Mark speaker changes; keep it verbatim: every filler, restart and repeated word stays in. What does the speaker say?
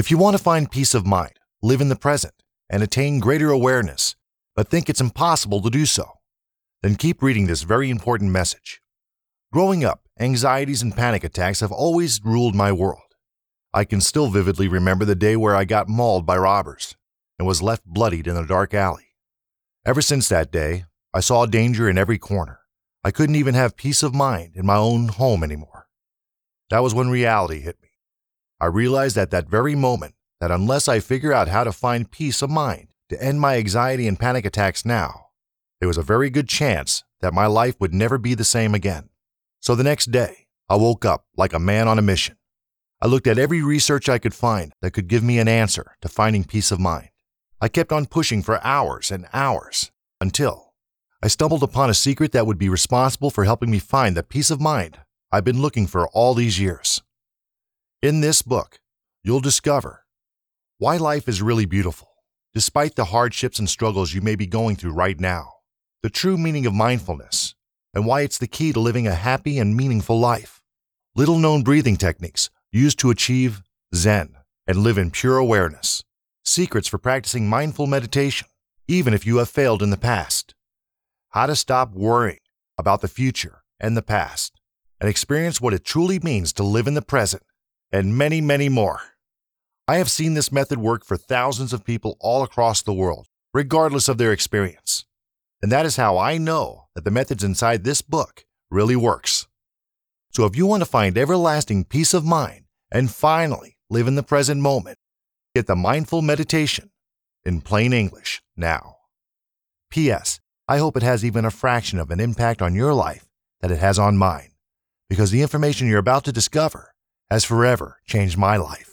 Speaker 1: If you want to find peace of mind, live in the present, and attain greater awareness, but think it's impossible to do so, then keep reading this very important message. Growing up, anxieties and panic attacks have always ruled my world. I can still vividly remember the day where I got mauled by robbers and was left bloodied in a dark alley. Ever since that day, I saw danger in every corner. I couldn't even have peace of mind in my own home anymore. That was when reality hit me. I realized at that very moment that unless I figure out how to find peace of mind to end my anxiety and panic attacks now, there was a very good chance that my life would never be the same again. So the next day, I woke up like a man on a mission. I looked at every research I could find that could give me an answer to finding peace of mind. I kept on pushing for hours and hours until I stumbled upon a secret that would be responsible for helping me find the peace of mind I've been looking for all these years. In this book, you'll discover why life is really beautiful, despite the hardships and struggles you may be going through right now, the true meaning of mindfulness, and why it's the key to living a happy and meaningful life. Little-known breathing techniques used to achieve Zen and live in pure awareness. Secrets for practicing mindful meditation, even if you have failed in the past. How to stop worrying about the future and the past, and experience what it truly means to live in the present, and many, many more. I have seen this method work for thousands of people all across the world, regardless of their experience. And that is how I know that the methods inside this book really works. So if you want to find everlasting peace of mind and finally live in the present moment, get the mindful meditation in plain English now. P S. I hope it has even a fraction of an impact on your life that it has on mine, because the information you're about to discover has forever changed my life.